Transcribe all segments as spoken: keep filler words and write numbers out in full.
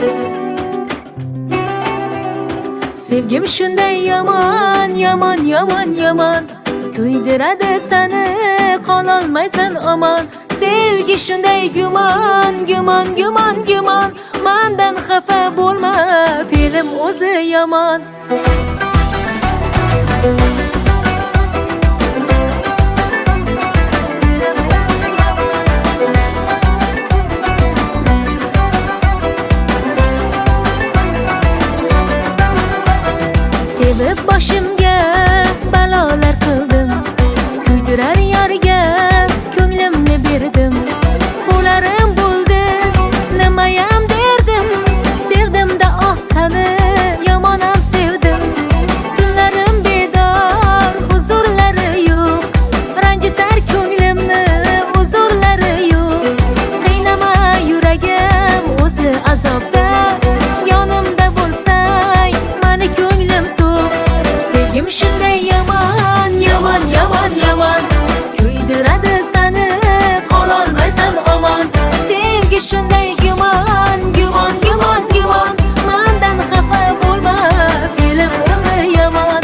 Sevgim shunday yomon, yomon, yomon, yomon, kuydiradi seni, qololmaysan omon. Sevgi shunday gumon, gumon, gumon, gumon, mendan xafa bo'lma, fe'lim o'zi yomon. Sevib boshimga balolar qildim, kuydirar yarga ko'nglimni berdim. Qo'llarim bo'ldi, nimayam derdim, sevdim-da oh seni, yomonam sevdim. Tunlarim bedor, huzurlari yo'q, ranjitar ko'nglimni huzurlari yo'q. Qiynama yuragim o'zi azobda, yonimda bo'lsang meni ko'nglim to'q. Sevgim shunday yomon, yomon, yomon, yomon, kuydiradi seni, qololmaysan omon. Sevgi shunday gumon, gumon, gumon, gumon, mendan xafa bo'lma, fe'lim o'zi yomon.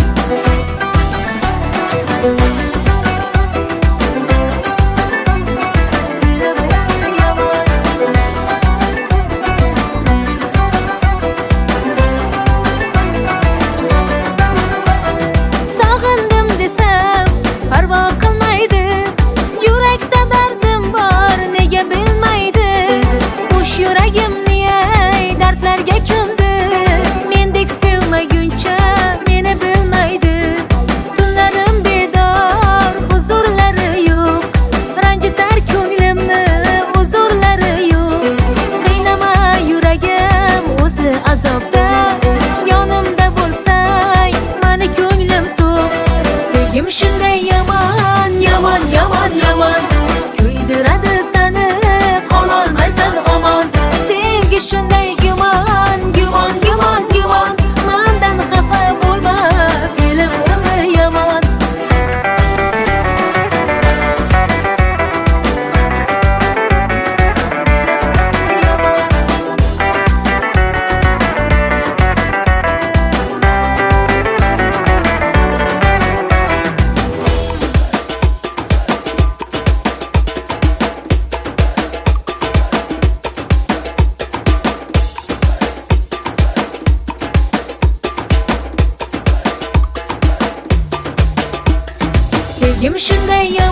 Sog'indim desam parvo qilmaydi, yurakda dardim bor, nega bilmaydi. Bo'sh yuragim niyay dardlarga ko'mdi, mendek sevmaguncha meni bilmaydi. Tunlarim bedor, huzurlari yo'q, ranjitar ko'nglimni huzurlari yo'q. Qiynama yuragim o'zi azobda, yonimda bo'lsang meni ko'nglim to'q. Sevgim shunday yomon, yomon, yomon, yomon, kuydiradi seni, qololmaysan omon. Sevgi shunday gumon, gumon, gumon, gumon, mendan xafa bo'lma, fe'lim o'zi yomon. Sevgim shunday yomon.